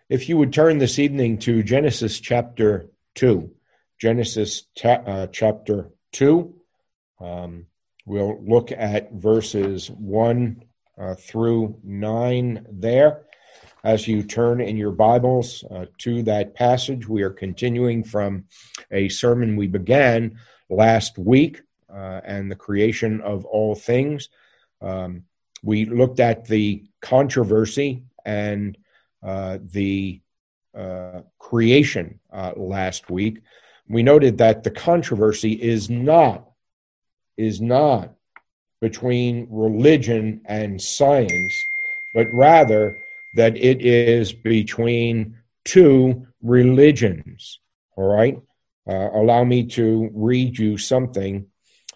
If you would turn this evening to Genesis chapter 2. Genesis chapter 2. We'll look at verses 1 through 9 there. As you turn in your Bibles to that passage, we are continuing from a sermon we began last week, and the creation of all things. We looked at the controversy and the creation last week. We noted that the controversy is not between religion and science, but rather that it is between two religions. All right? Allow me to read you something.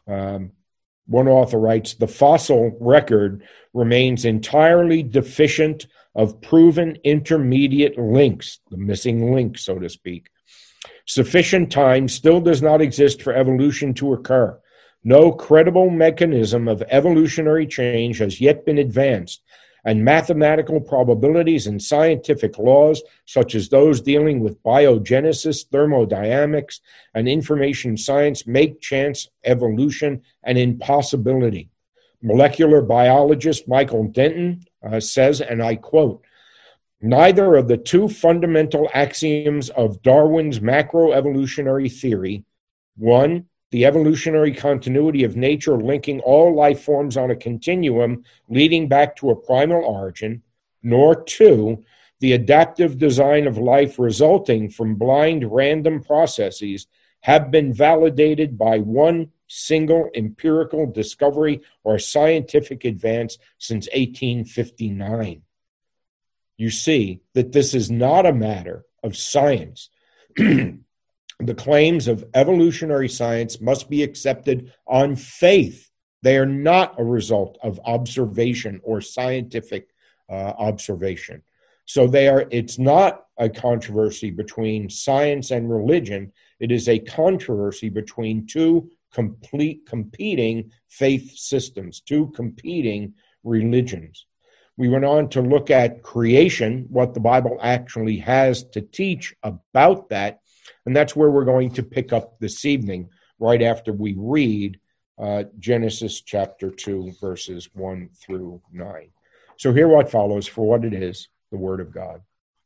One author writes, "The fossil record remains entirely deficient of proven intermediate links," the missing link, so to speak. "Sufficient time still does not exist for evolution to occur. No credible mechanism of evolutionary change has yet been advanced, and mathematical probabilities and scientific laws, such as those dealing with biogenesis, thermodynamics, and information science, make chance evolution an impossibility." Molecular biologist Michael Denton says, and I quote, "Neither of the two fundamental axioms of Darwin's macroevolutionary theory, one, the evolutionary continuity of nature linking all life forms on a continuum leading back to a primal origin, nor two, the adaptive design of life resulting from blind random processes, have been validated by one single empirical discovery or scientific advance since 1859. You see that this is not a matter of science. The claims of evolutionary science must be accepted on faith. They are not a result of observation or scientific observation. So it's not a controversy between science and religion. It is a controversy between two competing faith systems, two competing religions. We went on to look at creation, what the Bible actually has to teach about that. And that's where we're going to pick up this evening, right after we read Genesis chapter 2, verses 1 through 9. So hear what follows for what it is, the Word of God.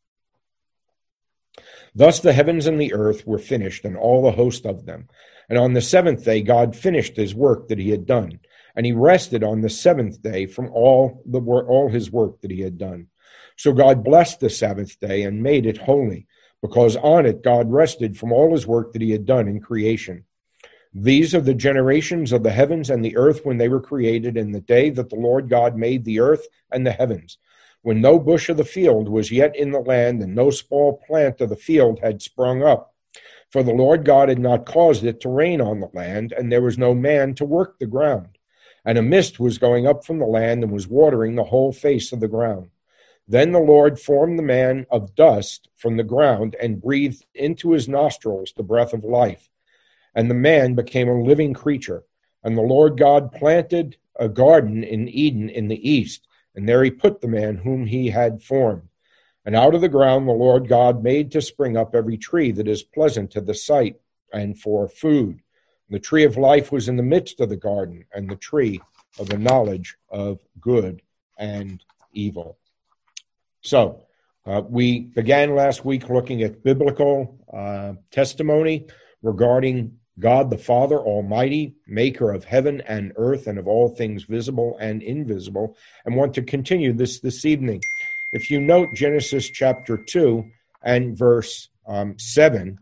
"Thus the heavens and the earth were finished, and all the host of them. And on the seventh day God finished his work that he had done. And he rested on the seventh day from all his work that he had done. So God blessed the Sabbath day and made it holy, because on it God rested from all his work that he had done in creation. These are the generations of the heavens and the earth when they were created in the day that the Lord God made the earth and the heavens, when no bush of the field was yet in the land, and no small plant of the field had sprung up. For the Lord God had not caused it to rain on the land, and there was no man to work the ground. And a mist was going up from the land and was watering the whole face of the ground. Then the Lord formed the man of dust from the ground and breathed into his nostrils the breath of life. And the man became a living creature. And the Lord God planted a garden in Eden in the east, and there he put the man whom he had formed. And out of the ground the Lord God made to spring up every tree that is pleasant to the sight and for food. The tree of life was in the midst of the garden, and the tree of the knowledge of good and evil." So, we began last week looking at biblical testimony regarding God the Father Almighty, maker of heaven and earth and of all things visible and invisible, and want to continue this evening. If you note Genesis chapter 2 and verse 7,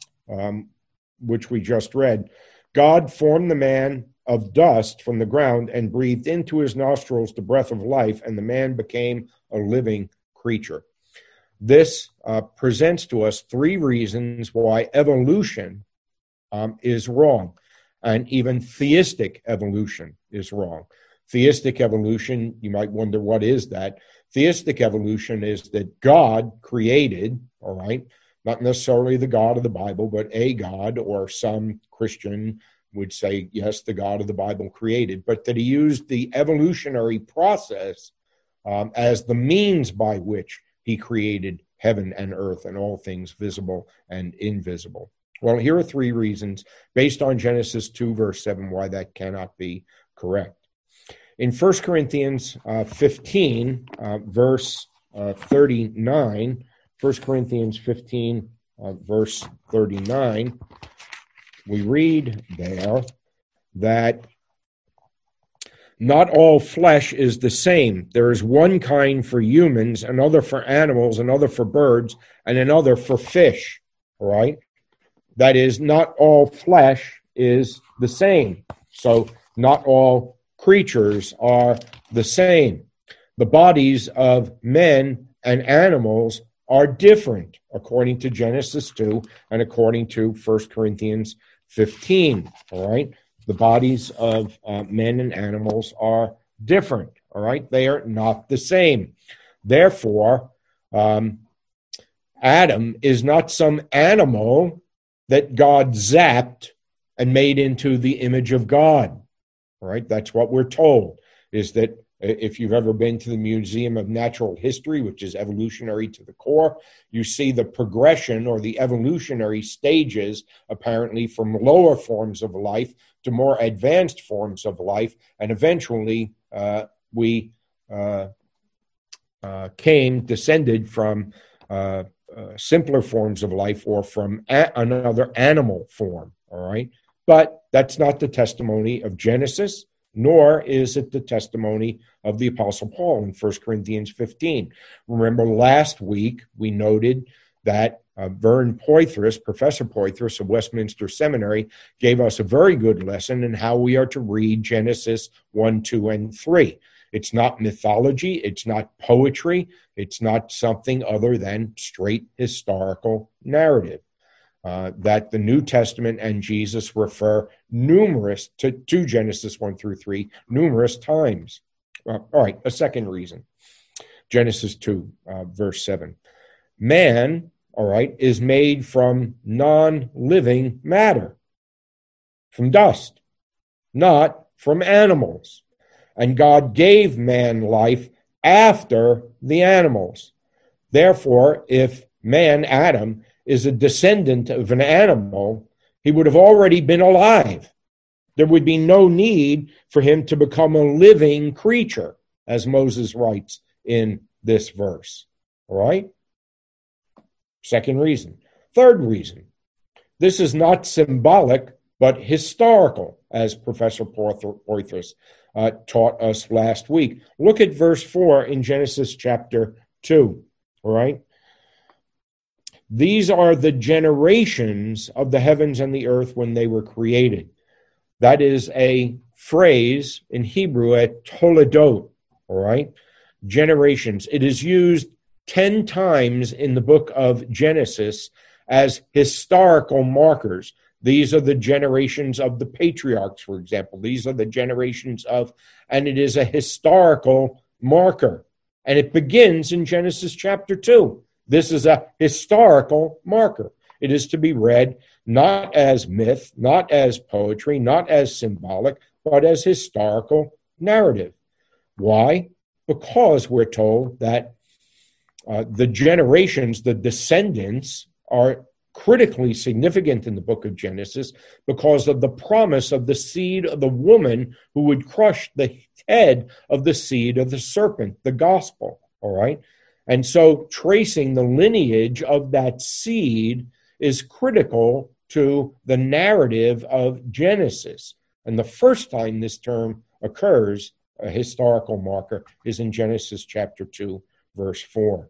which we just read, God formed the man of dust from the ground and breathed into his nostrils the breath of life, and the man became a living creature. This presents to us three reasons why evolution is wrong, and even theistic evolution is wrong. Theistic evolution, you might wonder, what is that? Theistic evolution is that God created, all right, not necessarily the God of the Bible, but a God, or some Christian would say, yes, the God of the Bible created, but that he used the evolutionary process as the means by which he created heaven and earth and all things visible and invisible. Well, here are 3 reasons based on Genesis 2, verse 7, why that cannot be correct. In 1 Corinthians 15, verse 39, 1 Corinthians 15, verse 39, we read there that not all flesh is the same. There is one kind for humans, another for animals, another for birds, and another for fish. All right? That is, not all flesh is the same. So not all creatures are the same. The bodies of men and animals are different, according to Genesis 2 and according to 1 Corinthians 15. All right? The bodies of men and animals are different, all right? They are not the same. Therefore, Adam is not some animal that God zapped and made into the image of God, all right? That's what we're told, is that if you've ever been to the Museum of Natural History, which is evolutionary to the core, you see the progression or the evolutionary stages, apparently from lower forms of life to more advanced forms of life, and eventually we descended from simpler forms of life or from another animal form, all right? But that's not the testimony of Genesis, nor is it the testimony of the Apostle Paul in 1 Corinthians 15. Remember, last week we noted that Vern Poythress, Professor Poythress of Westminster Seminary, gave us a very good lesson in how we are to read Genesis 1, 2, and 3. It's not mythology, it's not poetry, it's not something other than straight historical narrative. That the New Testament and Jesus refer to Genesis 1 through 3 numerous times. All right, a second reason. Genesis 2, verse 7. Man, all right, is made from non-living matter, from dust, not from animals. And God gave man life after the animals. Therefore, if man, Adam, is a descendant of an animal, he would have already been alive. There would be no need for him to become a living creature, as Moses writes in this verse. All right? Second reason. Third reason. This is not symbolic, but historical, as Professor Poythress taught us last week. Look at verse 4 in Genesis chapter 2. All right? These are the generations of the heavens and the earth when they were created. That is a phrase in Hebrew, a toledot, all right? Generations. It is used 10 times in the book of Genesis as historical markers. These are the generations of the patriarchs, for example. These are the generations of, and it is a historical marker. And it begins in Genesis chapter 2. This is a historical marker. It is to be read not as myth, not as poetry, not as symbolic, but as historical narrative. Why? Because we're told that the generations, the descendants, are critically significant in the book of Genesis because of the promise of the seed of the woman who would crush the head of the seed of the serpent, the gospel, all right? And so tracing the lineage of that seed is critical to the narrative of Genesis. And the first time this term occurs, a historical marker, is in Genesis chapter 2, verse 4.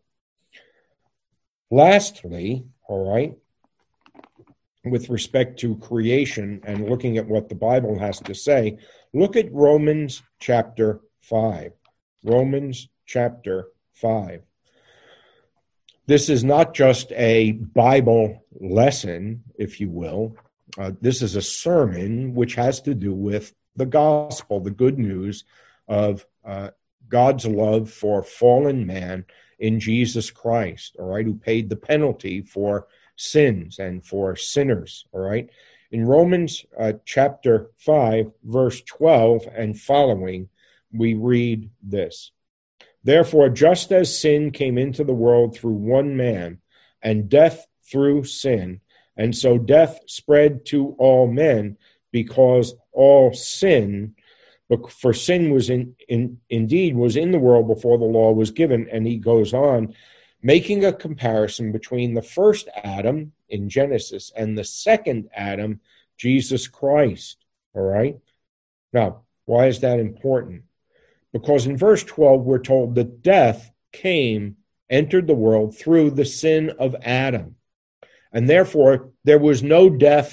Lastly, all right, with respect to creation and looking at what the Bible has to say, look at Romans chapter 5. Romans chapter 5. This is not just a Bible lesson, if you will. This is a sermon which has to do with the gospel, the good news of God's love for fallen man in Jesus Christ, all right, who paid the penalty for sins and for sinners, all right? In Romans chapter 5, verse 12 and following, we read this. Therefore, just as sin came into the world through one man, and death through sin, and so death spread to all men because all sin, for sin was indeed was in the world before the law was given. And he goes on, making a comparison between the first Adam in Genesis and the second Adam, Jesus Christ. All right? Now, why is that important? Because in verse 12, we're told that death entered the world through the sin of Adam. And therefore, there was no death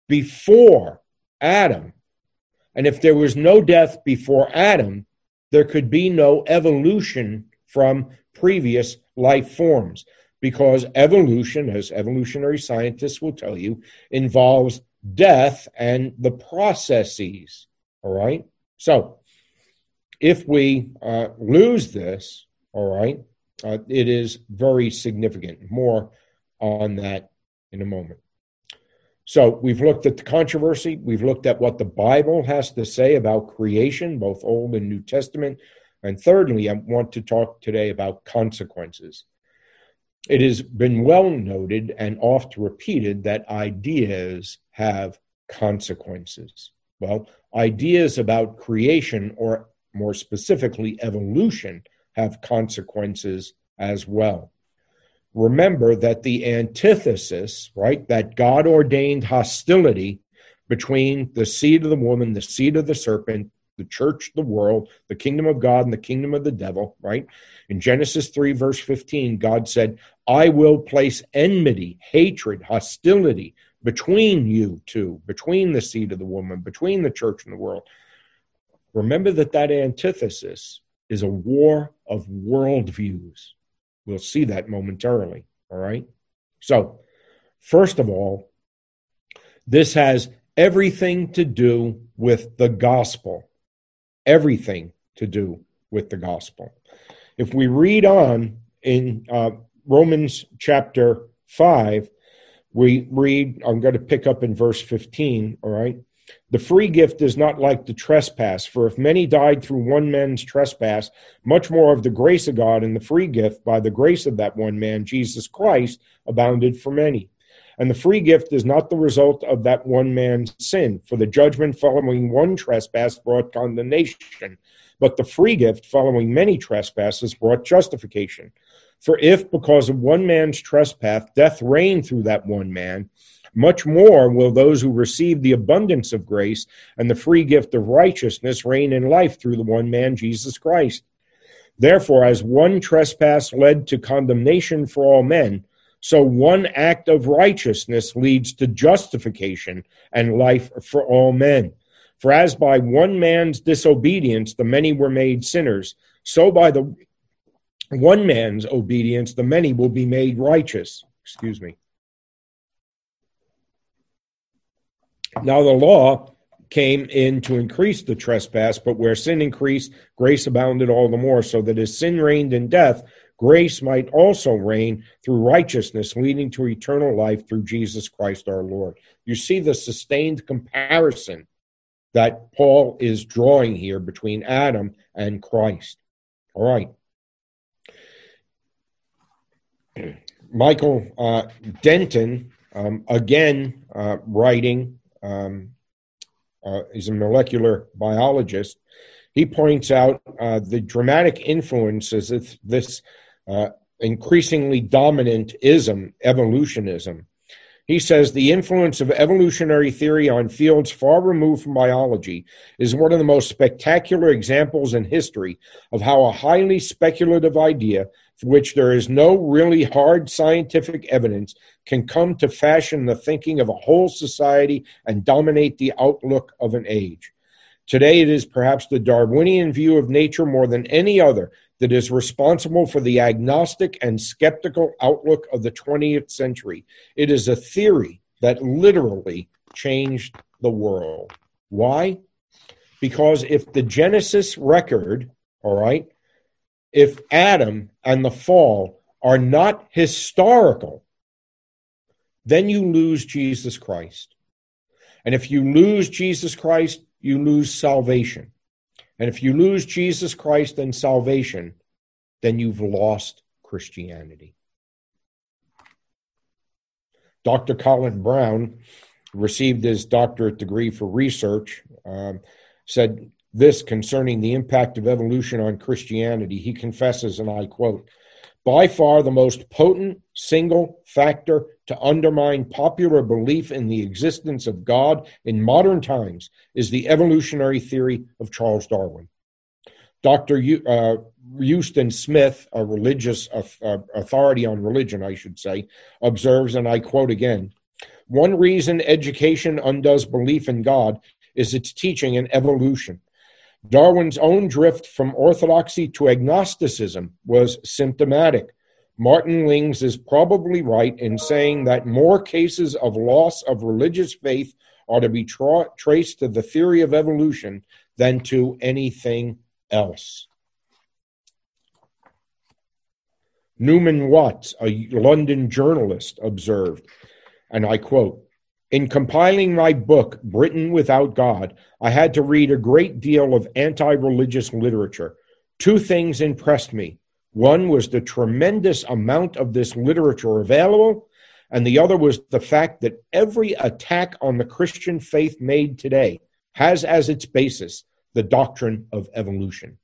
before Adam. And if there was no death before Adam, there could be no evolution from previous life forms, because evolution, as evolutionary scientists will tell you, involves death and the processes. All right? So, if we lose this, all right, it is very significant. More on that in a moment. So we've looked at the controversy. We've looked at what the Bible has to say about creation, both Old and New Testament. And thirdly, I want to talk today about consequences. It has been well noted and oft repeated that ideas have consequences. Well, ideas about creation, or more specifically evolution, have consequences as well. Remember that the antithesis, right, that God-ordained hostility between the seed of the woman, the seed of the serpent, the church, the world, the kingdom of God, and the kingdom of the devil, right? In Genesis 3, verse 15, God said, I will place enmity, hatred, hostility between you two, between the seed of the woman, between the church and the world. Remember that antithesis is a war of worldviews. We'll see that momentarily, all right? So, first of all, this has everything to do with the gospel. Everything to do with the gospel. If we read on in Romans chapter 5, we read, I'm going to pick up in verse 15, all right? The free gift is not like the trespass, for if many died through one man's trespass, much more of the grace of God and the free gift by the grace of that one man, Jesus Christ, abounded for many. And the free gift is not the result of that one man's sin, for the judgment following one trespass brought condemnation, but the free gift following many trespasses brought justification. For if, because of one man's trespass, death reigned through that one man, much more will those who receive the abundance of grace and the free gift of righteousness reign in life through the one man, Jesus Christ. Therefore, as one trespass led to condemnation for all men, so one act of righteousness leads to justification and life for all men. For as by one man's disobedience the many were made sinners, so by the one man's obedience the many will be made righteous. Now the law came in to increase the trespass, but where sin increased, grace abounded all the more, so that as sin reigned in death, grace might also reign through righteousness, leading to eternal life through Jesus Christ our Lord. You see the sustained comparison that Paul is drawing here between Adam and Christ. All right. Michael Denton, again writing, he's a molecular biologist. He points out the dramatic influences of this increasingly dominant ism, evolutionism. He says the influence of evolutionary theory on fields far removed from biology is one of the most spectacular examples in history of how a highly speculative idea for which there is no really hard scientific evidence can come to fashion the thinking of a whole society and dominate the outlook of an age. Today, it is perhaps the Darwinian view of nature more than any other that is responsible for the agnostic and skeptical outlook of the 20th century. It is a theory that literally changed the world. Why? Because if the Genesis record, all right, if Adam and the fall are not historical, then you lose Jesus Christ. And if you lose Jesus Christ, you lose salvation. And if you lose Jesus Christ and salvation, then you've lost Christianity. Dr. Colin Brown received his doctorate degree for research, said this concerning the impact of evolution on Christianity. He confesses, and I quote, "By far the most potent single factor to undermine popular belief in the existence of God in modern times is the evolutionary theory of Charles Darwin." Dr. Houston Smith, a religious authority on religion, I should say, observes, and I quote again, "One reason education undoes belief in God is its teaching in evolution. Darwin's own drift from orthodoxy to agnosticism was symptomatic. Martin Lings is probably right in saying that more cases of loss of religious faith are to be traced to the theory of evolution than to anything else." Newman Watts, a London journalist, observed, and I quote, "In compiling my book, Britain Without God, I had to read a great deal of anti-religious literature. Two things impressed me. One was the tremendous amount of this literature available, and the other was the fact that every attack on the Christian faith made today has as its basis the doctrine of evolution."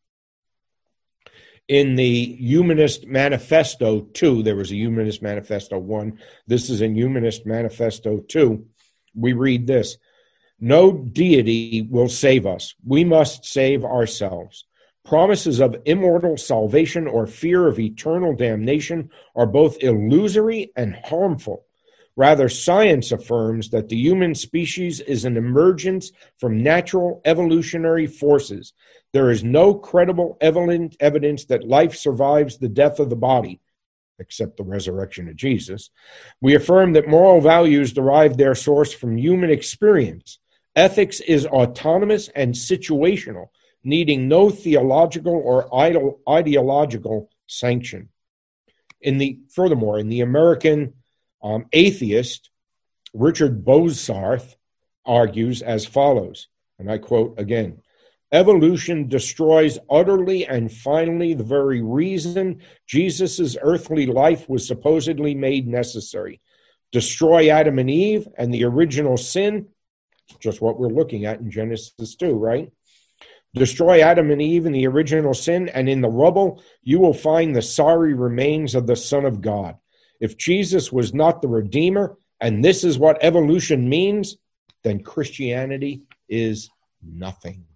In the Humanist Manifesto 2, there was a Humanist Manifesto 1, this is in Humanist Manifesto 2, we read this: "No deity will save us. We must save ourselves. Promises of immortal salvation or fear of eternal damnation are both illusory and harmful. Rather, science affirms that the human species is an emergence from natural evolutionary forces. There is no credible evidence that life survives the death of the body, except the resurrection of Jesus. We affirm that moral values derive their source from human experience. Ethics is autonomous and situational, needing no theological or ideological sanction." Furthermore, in the American Atheist, Richard Bozarth argues as follows, and I quote again, "Evolution destroys utterly and finally the very reason Jesus' earthly life was supposedly made necessary. Destroy Adam and Eve and the original sin," just what we're looking at in Genesis 2, right? "Destroy Adam and Eve and the original sin, and in the rubble you will find the sorry remains of the Son of God. If Jesus was not the Redeemer, and this is what evolution means, then Christianity is nothing."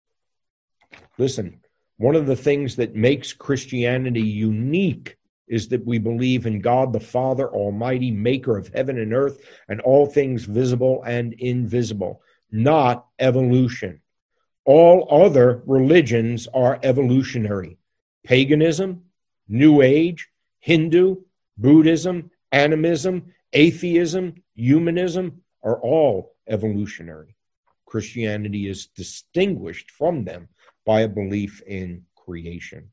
Listen, one of the things that makes Christianity unique is that we believe in God the Father Almighty, maker of heaven and earth, and all things visible and invisible, not evolution. All other religions are evolutionary. Paganism, New Age, Hindu, Buddhism, animism, atheism, humanism are all evolutionary. Christianity is distinguished from them by a belief in creation.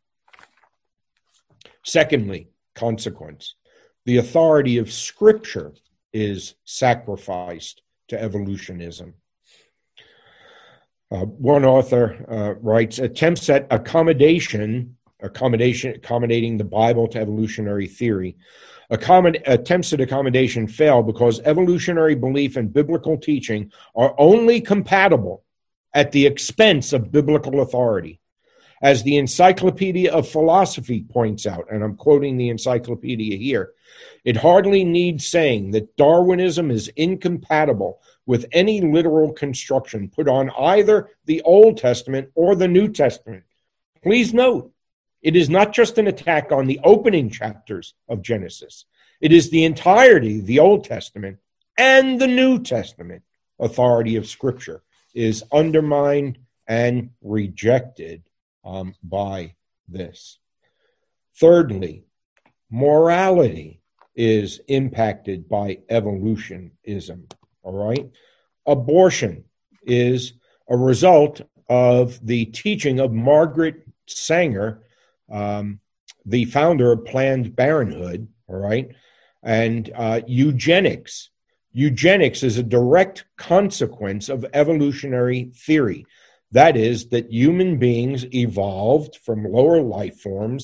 Secondly, consequence. The authority of Scripture is sacrificed to evolutionism. One author writes, attempts at accommodating the Bible to evolutionary theory. Attempts at accommodation fail because evolutionary belief and biblical teaching are only compatible at the expense of biblical authority. As the Encyclopedia of Philosophy points out, and I'm quoting the encyclopedia here, it hardly needs saying that Darwinism is incompatible with any literal construction put on either the Old Testament or the New Testament. Please note, it is not just an attack on the opening chapters of Genesis. It is the entirety of the Old Testament and the New Testament authority of Scripture is undermined and rejected by this. Thirdly, morality is impacted by evolutionism. All right? Abortion is a result of the teaching of Margaret Sanger, the founder of Planned Parenthood, all right? And eugenics. Eugenics is a direct consequence of evolutionary theory. That is, that human beings evolved from lower life forms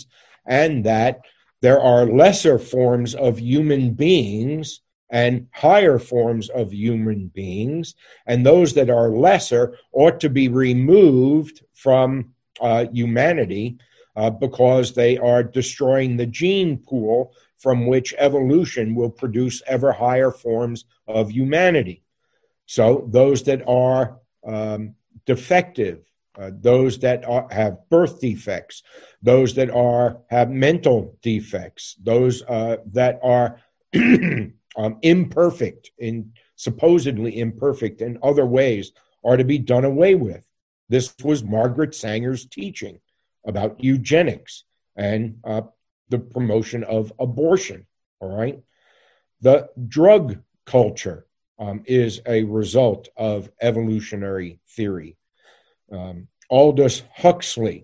and that there are lesser forms of human beings and higher forms of human beings, and those that are lesser ought to be removed from humanity because they are destroying the gene pool from which evolution will produce ever higher forms of humanity. So those that are defective, those that have birth defects, those that have mental defects, those that are imperfect, supposedly imperfect in other ways, are to be done away with. This was Margaret Sanger's teaching about eugenics and the promotion of abortion. All right. The drug culture is a result of evolutionary theory. Aldous Huxley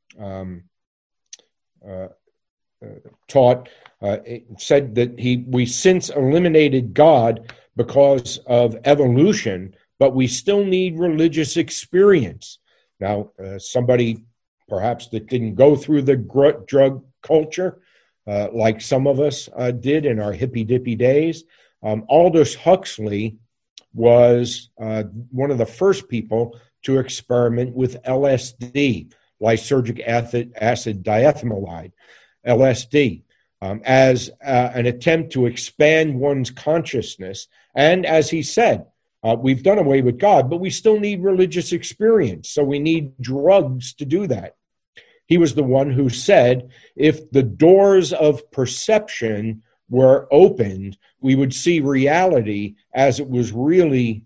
said that we since eliminated God because of evolution, but we still need religious experience. Now, somebody perhaps that didn't go through the drug culture like some of us did in our hippy-dippy days, Aldous Huxley was one of the first people to experiment with LSD, lysergic acid diethylmolide, LSD, as an attempt to expand one's consciousness. And as he said, we've done away with God, but we still need religious experience, so we need drugs to do that. He was the one who said, if the doors of perception were opened, we would see reality as it really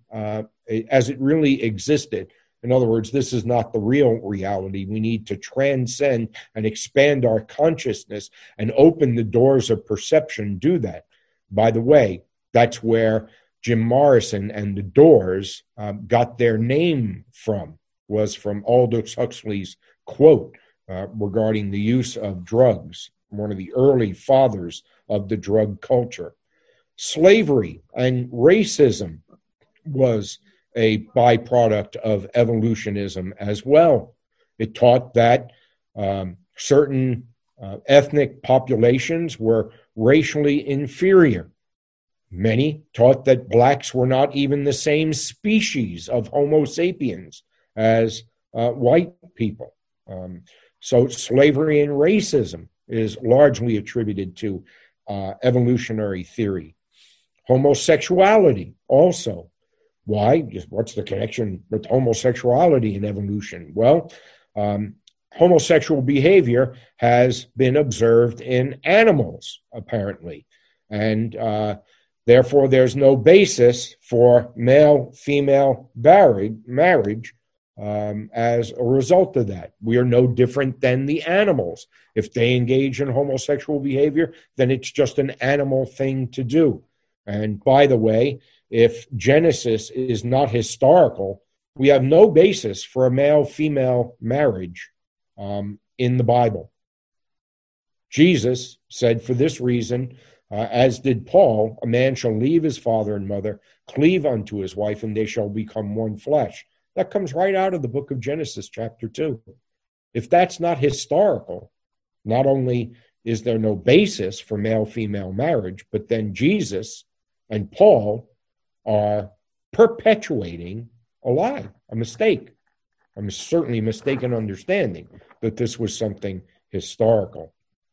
existed. In other words, this is not the real reality. We need to transcend and expand our consciousness and open the doors of perception. Do that. By the way, that's where Jim Morrison and the Doors got their name from, was from Aldous Huxley's quote regarding the use of drugs, one of the early fathers of the drug culture. Slavery and racism was a byproduct of evolutionism as well. It taught that certain ethnic populations were racially inferior. Many taught that blacks were not even the same species of Homo sapiens as white people. So slavery and racism is largely attributed to evolutionary theory. Homosexuality also. Why? What's the connection with homosexuality and evolution? Well, homosexual behavior has been observed in animals, apparently. And therefore, there's no basis for male-female marriage as a result of that. We are no different than the animals. If they engage in homosexual behavior, then it's just an animal thing to do. And by the way, if Genesis is not historical, we have no basis for a male-female marriage in the Bible. Jesus said, for this reason, as did Paul, a man shall leave his father and mother, cleave unto his wife, and they shall become one flesh. That comes right out of the book of Genesis, chapter 2. If that's not historical, not only is there no basis for male-female marriage, but then Jesus and Paul are perpetuating a lie, a mistake. I'm certainly mistaken understanding that this was something historical.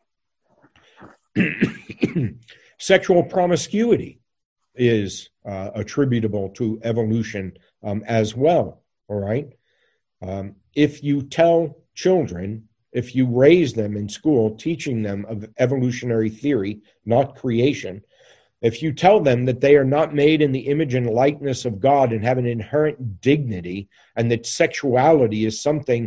Sexual promiscuity is attributable to evolution as well, all right? If you tell children, if you raise them in school, teaching them of evolutionary theory, not creation, if you tell them that they are not made in the image and likeness of God and have an inherent dignity, and that sexuality is something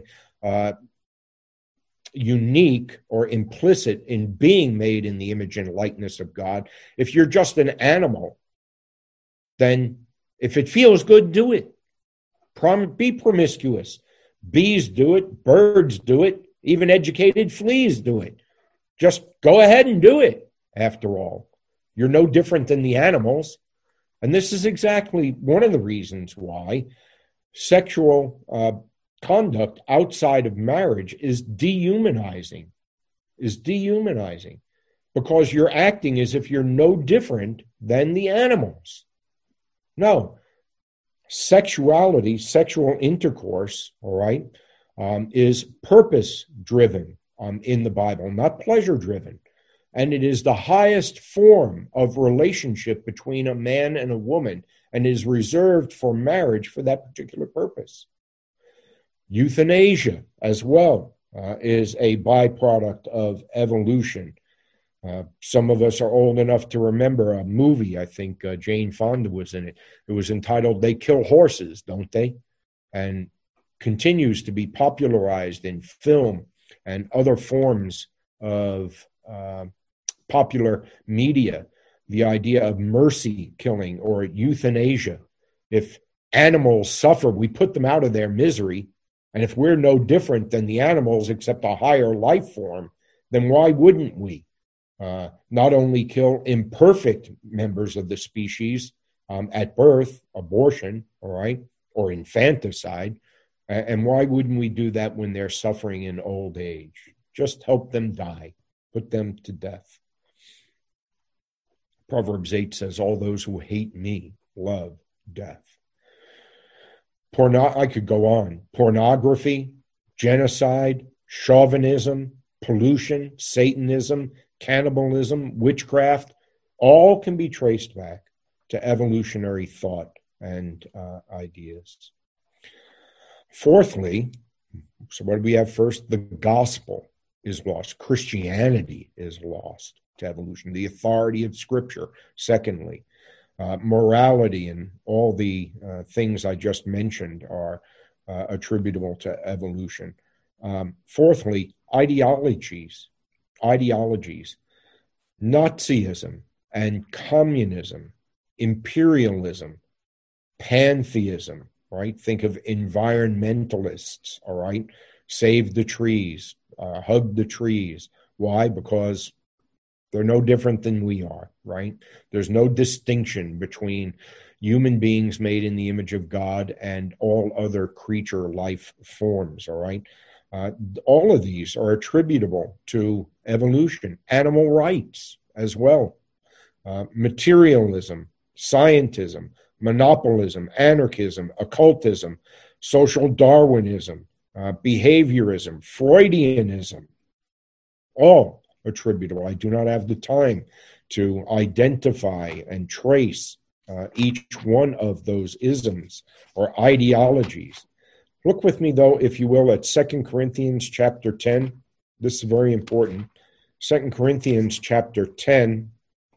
unique or implicit in being made in the image and likeness of God, if you're just an animal, then if it feels good, do it. Be promiscuous. Bees do it. Birds do it. Even educated fleas do it. Just go ahead and do it, after all. You're no different than the animals. And this is exactly one of the reasons why sexual conduct outside of marriage is dehumanizing. is dehumanizing because you're acting as if you're no different than the animals. No. Sexuality, sexual intercourse, all right, is purpose-driven in the Bible, not pleasure-driven. And it is the highest form of relationship between a man and a woman and is reserved for marriage for that particular purpose. Euthanasia, as well, is a byproduct of evolution. Some of us are old enough to remember a movie, I think Jane Fonda was in it. It was entitled They Kill Horses, Don't They? And continues to be popularized in film and other forms of popular media, the idea of mercy killing or euthanasia. If animals suffer, we put them out of their misery. And if we're no different than the animals except a higher life form, then why wouldn't we? Not only kill imperfect members of the species at birth, abortion, all right, or infanticide, and why wouldn't we do that when they're suffering in old age? Just help them die, put them to death. Proverbs 8 says, all those who hate me love death. I could go on. Pornography, genocide, chauvinism, pollution, Satanism, cannibalism, witchcraft, all can be traced back to evolutionary thought and ideas. Fourthly, so what do we have first? The gospel is lost. Christianity is lost to evolution. The authority of Scripture, secondly. Morality and all the things I just mentioned are attributable to evolution. Fourthly, ideologies. Nazism and communism, imperialism, pantheism, right? Think of environmentalists, all right? Save the trees, hug the trees. Why? Because they're no different than we are, right? There's no distinction between human beings made in the image of God and all other creature life forms, all right? All of these are attributable to evolution. Animal rights as well. Materialism, scientism, monopolism, anarchism, occultism, social Darwinism, behaviorism, Freudianism, all attributable. I do not have the time to identify and trace each one of those isms or ideologies. Look with me, though, if you will, at 2 Corinthians chapter 10. This is very important. 2 Corinthians chapter 10,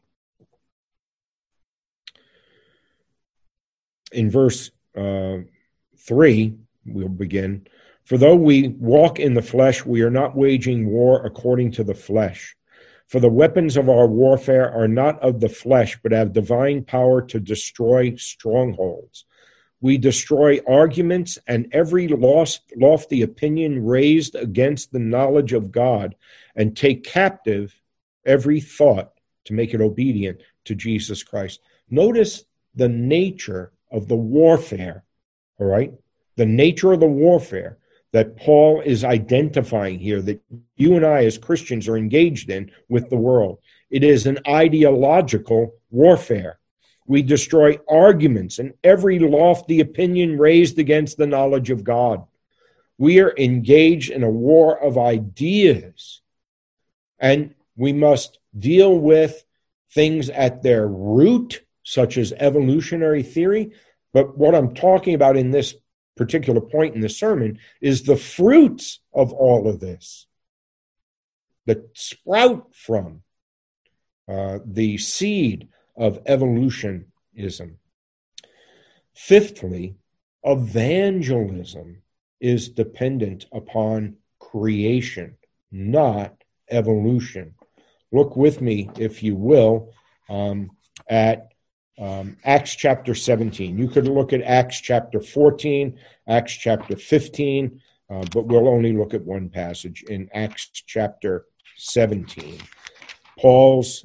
in verse 3, we'll begin. For though we walk in the flesh, we are not waging war according to the flesh. For the weapons of our warfare are not of the flesh, but have divine power to destroy strongholds. We destroy arguments and every lofty opinion raised against the knowledge of God, and take captive every thought to make it obedient to Jesus Christ. Notice the nature of the warfare, all right? The nature of the warfare that Paul is identifying here, that you and I as Christians are engaged in with the world. It is an ideological warfare. We destroy arguments and every lofty opinion raised against the knowledge of God. We are engaged in a war of ideas, and we must deal with things at their root, such as evolutionary theory. But what I'm talking about in this particular point in the sermon is the fruits of all of this that sprout from the seed of evolutionism. Fifthly, evangelism is dependent upon creation, not evolution. Look with me, if you will, at Acts chapter 17. You could look at Acts chapter 14, Acts chapter 15, but we'll only look at one passage in Acts chapter 17. Paul's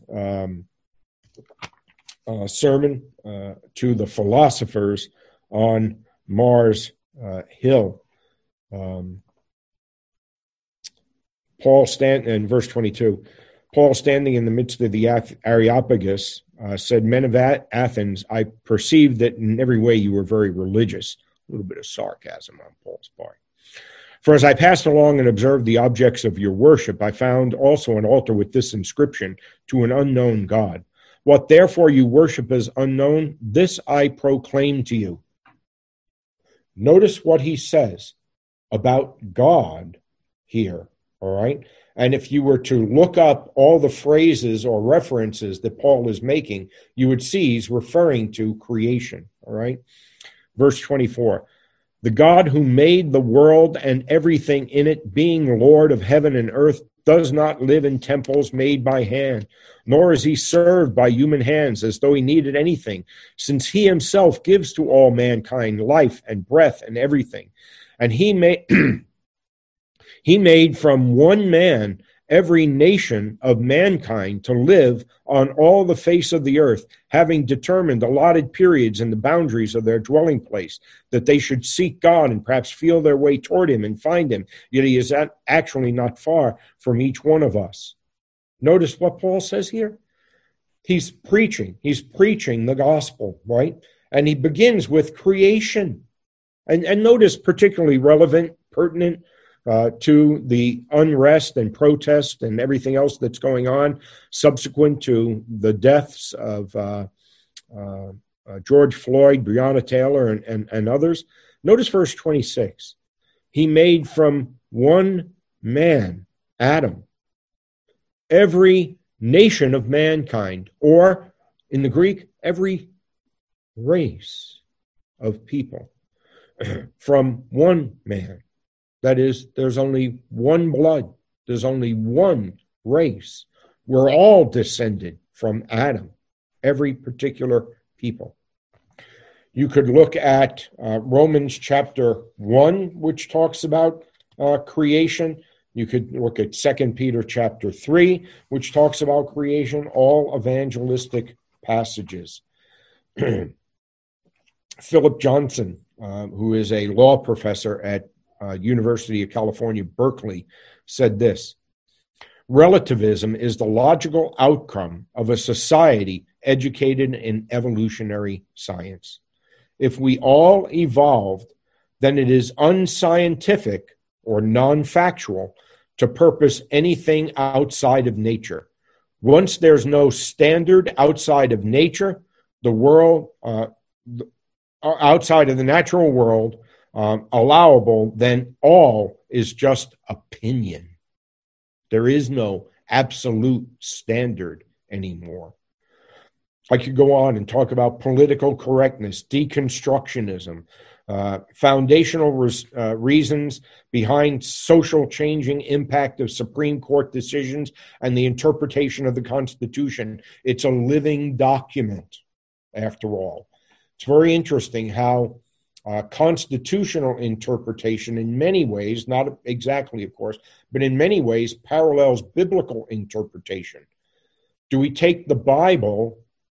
sermon to the philosophers on Mars Hill. in verse 22, Paul, standing in the midst of the Areopagus, said, "Men of Athens, I perceive that in every way you were very religious." A little bit of sarcasm on Paul's part. "For as I passed along and observed the objects of your worship, I found also an altar with this inscription, to an unknown God. What therefore you worship as unknown, this I proclaim to you." Notice what he says about God here, all right? And if you were to look up all the phrases or references that Paul is making, you would see he's referring to creation, all right? Verse 24, "The God who made the world and everything in it, being Lord of heaven and earth, does not live in temples made by hand, nor is he served by human hands as though he needed anything, since he himself gives to all mankind life and breath and everything. And he made from one man every nation of mankind to live on all the face of the earth, having determined allotted periods and the boundaries of their dwelling place, that they should seek God and perhaps feel their way toward him and find him. Yet he is actually not far from each one of us." Notice what Paul says here. He's preaching the gospel, right? And he begins with creation. And notice particularly relevant, pertinent, to the unrest and protest and everything else that's going on subsequent to the deaths of George Floyd, Breonna Taylor, and others. Notice verse 26. He made from one man, Adam, every nation of mankind, or in the Greek, every race of people, from one man. That is, there's only one blood. There's only one race. We're all descended from Adam, every particular people. You could look at Romans chapter 1, which talks about creation. You could look at 2 Peter chapter 3, which talks about creation, all evangelistic passages. Philip Johnson, who is a law professor at University of California, Berkeley, said this: "Relativism is the logical outcome of a society educated in evolutionary science. If we all evolved, then it is unscientific or non-factual to purpose anything outside of nature. Once there's no standard outside of nature, the world, outside of the natural world, allowable, then all is just opinion. There is no absolute standard anymore." I could go on and talk about political correctness, deconstructionism, foundational reasons behind social changing impact of Supreme Court decisions and the interpretation of the Constitution. It's a living document, after all. It's very interesting how constitutional interpretation in many ways, not exactly, of course, but in many ways parallels biblical interpretation. Do we take the Bible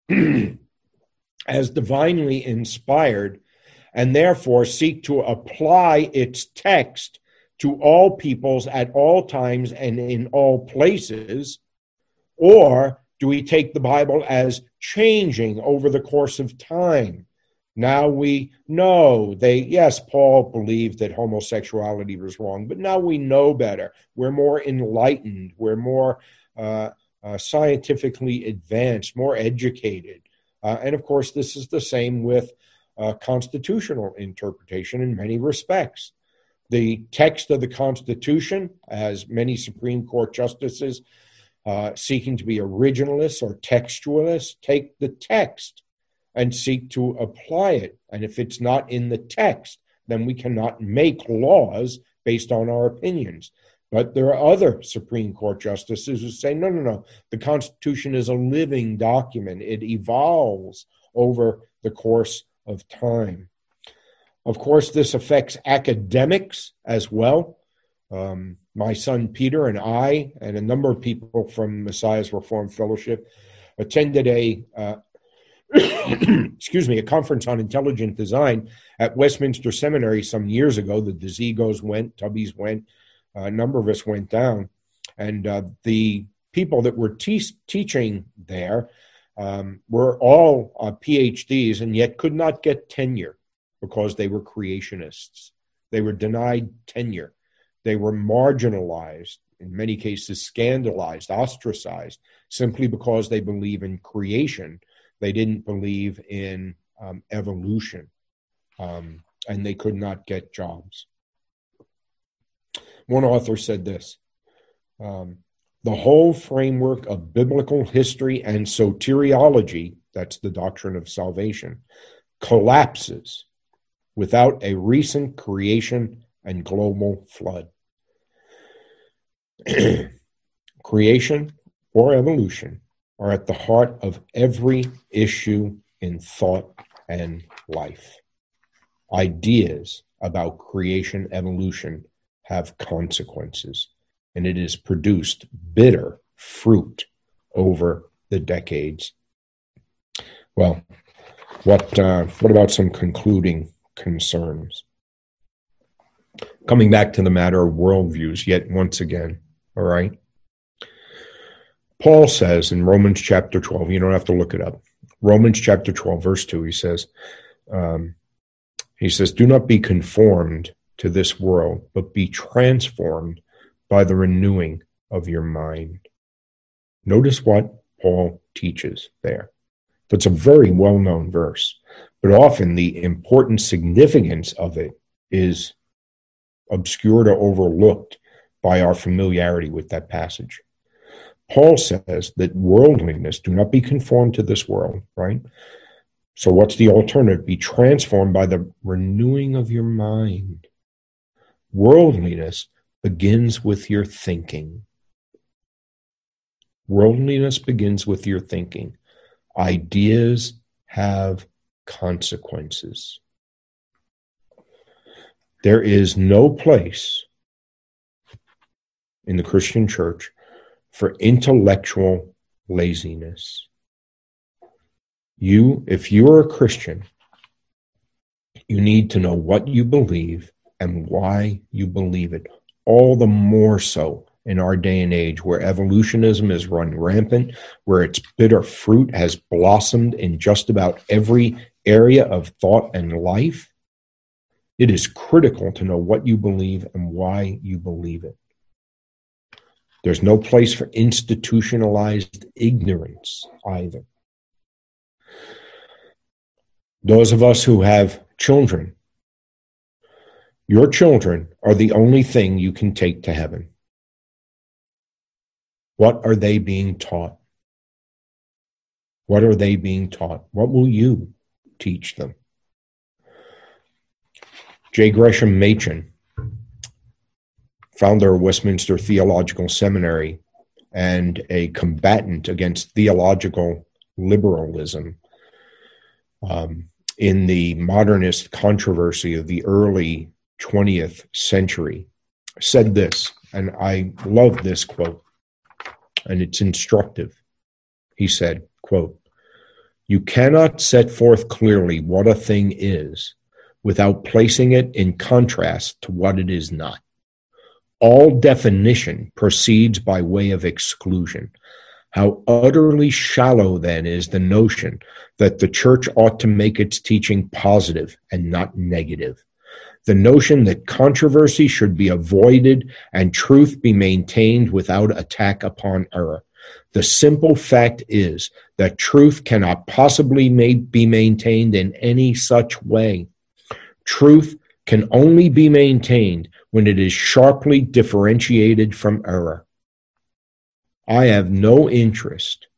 as divinely inspired and therefore seek to apply its text to all peoples at all times and in all places? Or do we take the Bible as changing over the course of time? Now we know yes, Paul believed that homosexuality was wrong, but now we know better. We're more enlightened. We're more scientifically advanced, more educated. And of course, this is the same with constitutional interpretation in many respects. The text of the Constitution, as many Supreme Court justices seeking to be originalists or textualists, take the text and seek to apply it. And if it's not in the text, then we cannot make laws based on our opinions. But there are other Supreme Court justices who say, no, the Constitution is a living document. It evolves over the course of time. Of course, this affects academics as well. My son Peter and I and a number of people from Messiah's Reformed Fellowship attended a conference on intelligent design at Westminster Seminary some years ago. The Dzigos went, Tubbies went, a number of us went down. And the people that were teaching there were all PhDs and yet could not get tenure because they were creationists. They were denied tenure. They were marginalized, in many cases scandalized, ostracized, simply because they believe in creation. They didn't believe in evolution, and they could not get jobs. One author said this, the whole framework of biblical history and soteriology, that's the doctrine of salvation, collapses without a recent creation and global flood. Creation or evolution are at the heart of every issue in thought and life. Ideas about creation, evolution have consequences, and it has produced bitter fruit over the decades. Well, what about some concluding concerns? Coming back to the matter of worldviews yet once again, all right? Paul says in Romans chapter 12, you don't have to look it up. Romans chapter 12, verse 2, he says, do not be conformed to this world, but be transformed by the renewing of your mind. Notice what Paul teaches there. That's a very well-known verse, but often the important significance of it is obscured or overlooked by our familiarity with that passage. Paul says that worldliness, do not be conformed to this world, right? So what's the alternative? Be transformed by the renewing of your mind. Worldliness begins with your thinking. Worldliness begins with your thinking. Ideas have consequences. There is no place in the Christian church for intellectual laziness. If you are a Christian, you need to know what you believe and why you believe it. All the more so in our day and age where evolutionism is run rampant, where its bitter fruit has blossomed in just about every area of thought and life. It is critical to know what you believe and why you believe it. There's no place for institutionalized ignorance either. Those of us who have children, your children are the only thing you can take to heaven. What are they being taught? What are they being taught? What will you teach them? J. Gresham Machen, founder of Westminster Theological Seminary and a combatant against theological liberalism in the modernist controversy of the early 20th century, said this, and I love this quote, and it's instructive. He said, quote, "You cannot set forth clearly what a thing is without placing it in contrast to what it is not. All definition proceeds by way of exclusion. How utterly shallow, then, is the notion that the church ought to make its teaching positive and not negative. The notion that controversy should be avoided and truth be maintained without attack upon error. The simple fact is that truth cannot possibly be maintained in any such way. Truth can only be maintained when it is sharply differentiated from error. I have no interest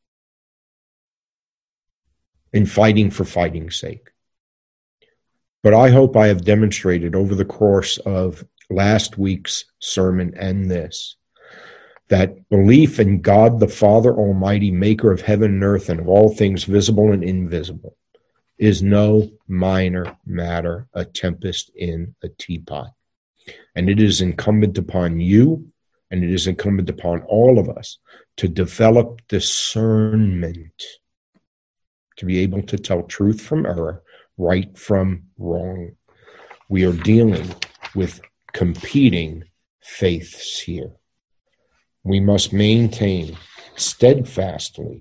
in fighting for fighting's sake. But I hope I have demonstrated over the course of last week's sermon and this, that belief in God the Father Almighty, maker of heaven and earth and of all things visible and invisible, is no minor matter, a tempest in a teapot. And it is incumbent upon you, and it is incumbent upon all of us to develop discernment, to be able to tell truth from error, right from wrong. We are dealing with competing faiths here. we must maintain steadfastly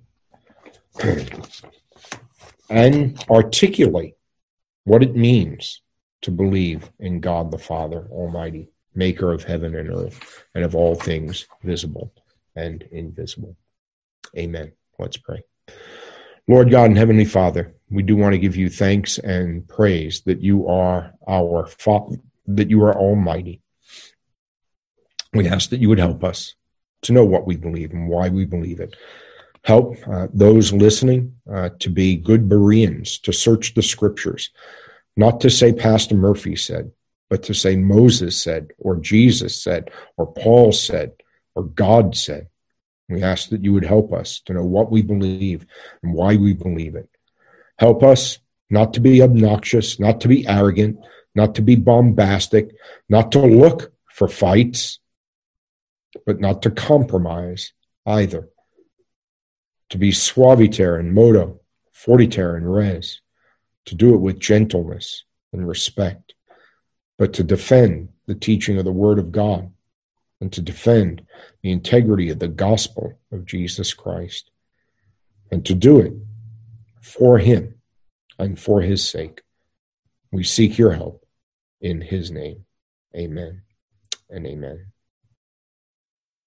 and articulate what it means to believe in God the Father Almighty, maker of heaven and earth, and of all things visible and invisible. Amen. Let's pray. Lord God and Heavenly Father, we do want to give you thanks and praise that you are our Father, that you are almighty. We ask that you would help us to know what we believe and why we believe it. Help those listening to be good Bereans, to search the scriptures, not to say Pastor Murphy said, but to say Moses said, or Jesus said, or Paul said, or God said. We ask that you would help us to know what we believe and why we believe it. Help us not to be obnoxious, not to be arrogant, not to be bombastic, not to look for fights, but not to compromise either. To be suaviter and modo, fortiter and res, to do it with gentleness and respect, but to defend the teaching of the Word of God and to defend the integrity of the gospel of Jesus Christ, and to do it for him and for his sake. We seek your help in his name. Amen and amen.